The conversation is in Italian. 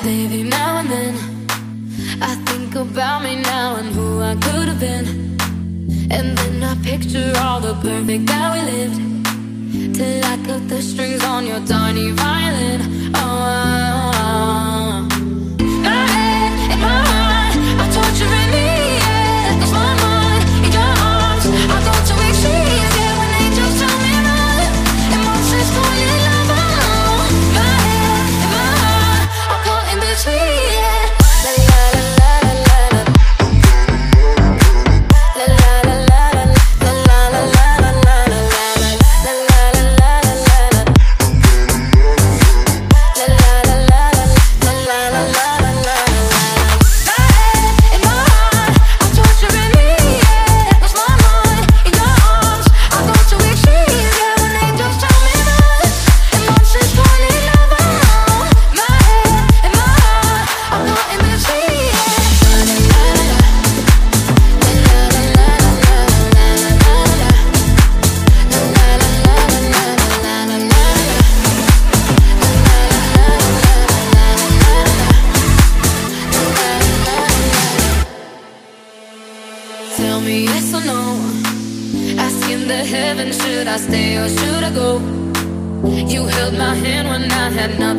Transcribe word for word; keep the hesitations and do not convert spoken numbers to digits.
Baby, now and then I think about me now and who I could have been. And then I picture all the perfect that we lived, till I cut the strings on your tiny violin. Oh, oh, oh. My head and my heart are torturing me, yeah. 'Cause my mind in your arms, I go to extremes, yeah. When they just tell me run, emotions fall in love. Oh, my head and my heart are caught in between, yeah. La la la la la la. La la la la la. La la la la la la. La la la la la la. La la la la la. La la la la la. My head and my heart are torturing me, yeah. 'Cause my mind in your arms, I go to extremes, yeah. When they just tell me run, emotions fall in love. Oh, my head and my heart are caught in between, yeah. La la la la. La la la la la. La la la la. La la la la la. La la la la. Tell me yes or no. Asking the heavens, should I stay or should I go? You held my hand when I had nothing.